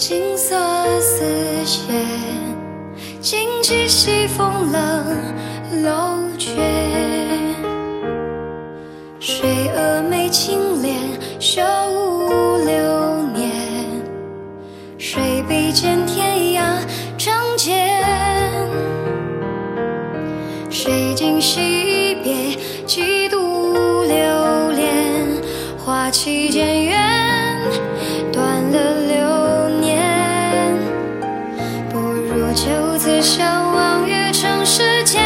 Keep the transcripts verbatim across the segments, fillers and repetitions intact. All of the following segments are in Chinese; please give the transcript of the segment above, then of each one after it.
金色丝线，荆棘西风冷楼阙。水蛾眉轻敛，修无流年。谁比肩天涯仗剑？谁今惜别，几度流连？花期渐远，断了流年。不如就此相忘于尘世间。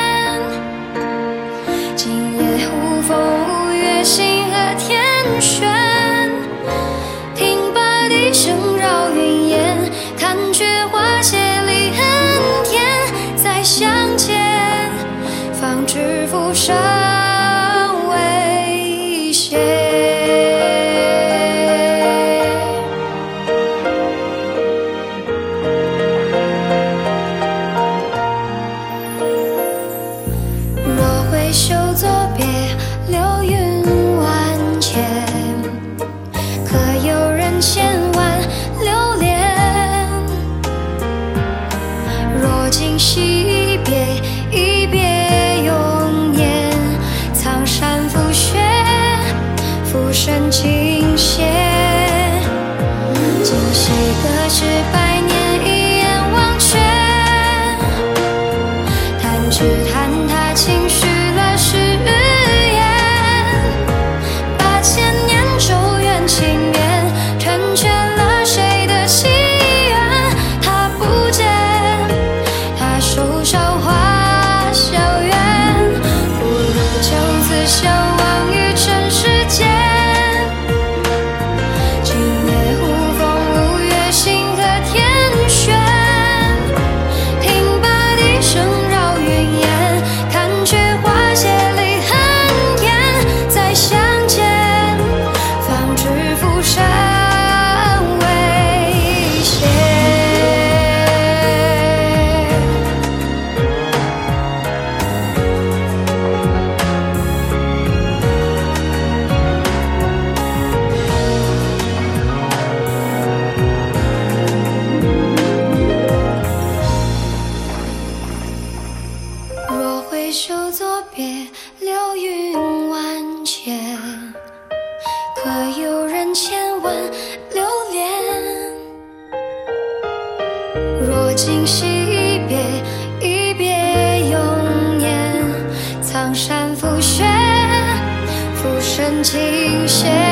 今夜无风无月，星河天悬。听罢笛声绕云烟，看却花谢离恨天。再相见，方知浮生未歇。若回首作别，流云万千，可有人千万留恋？若今惜别，一别永年。苍山覆雪，浮生尽歇。今夕隔世百年，一眼忘却。弹指弹他轻许了誓言，把千年咒怨情缘，成全了谁的祈愿？他不见，他手上花笑远，不如就此相忘于尘世间。今夜无风无月，星河天悬。听罢笛声绕云烟，看却花谢离恨天。再相见，方知浮生未歇。若回首作别，流云万千，可有人千万留恋？若今惜别，一别永年。苍山覆雪，浮生尽歇。